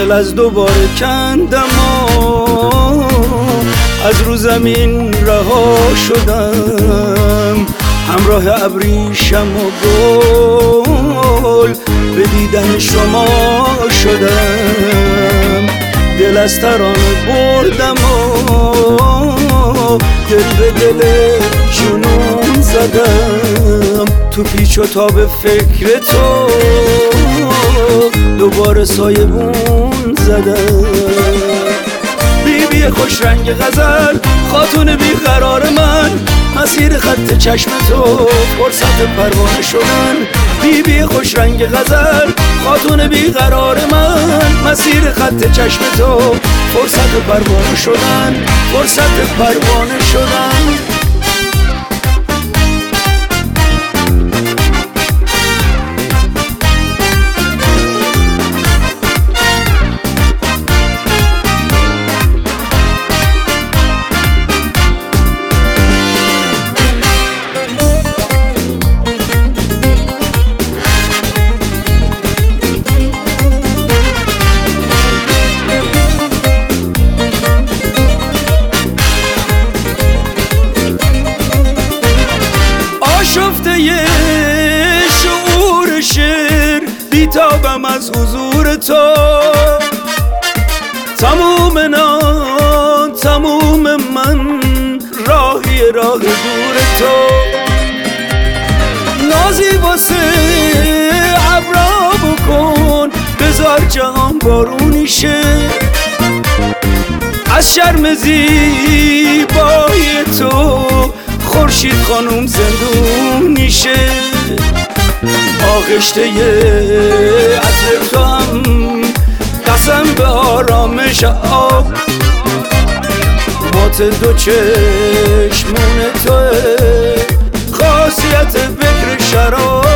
دل از دوباره کندم و از رو زمین رها شدم، همراه ابریشم و گل به دیدن شما شدم. دل از ترانه بردم و دل به دل جنون زدم، تو پیچ و تاب فکر تو دوباره سایبون زدم. بیبی خوش رنگ غزل، خاتون بیقرار من، مسیر خط چشم تو فرصت پروانه شدن. بیبی خوش رنگ غزل، خاتون بیقرار من، مسیر خط چشم تو فرصت پروانه شدن، فرصت پروانه شدن. شفته یه شعور شعر، بیتابم از حضور تو، تموم من راهی راه دور تو. نازی واسه ابرا بکن، بذار جهان بارونی شه، از شرم زیبای تو خورشید خانوم زندونی شه. آغشته عطر تو هم قسم به آرامش آب، مات دو چشمون توه خاصیت بکر شراب.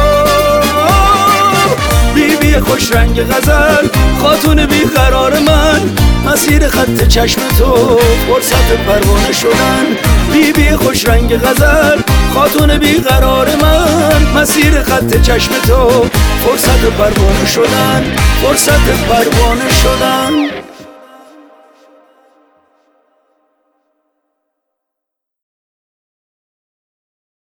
بیبی خوش رنگ غزل، خاتون بیقرار من، مسیر خط چشم تو فرصت پروانه شدن. بیبی خوش رنگ غزل، خاتون بیقرار من، مسیر خط چشم تو فرصت پروانه شدن، فرصت پروانه شدن.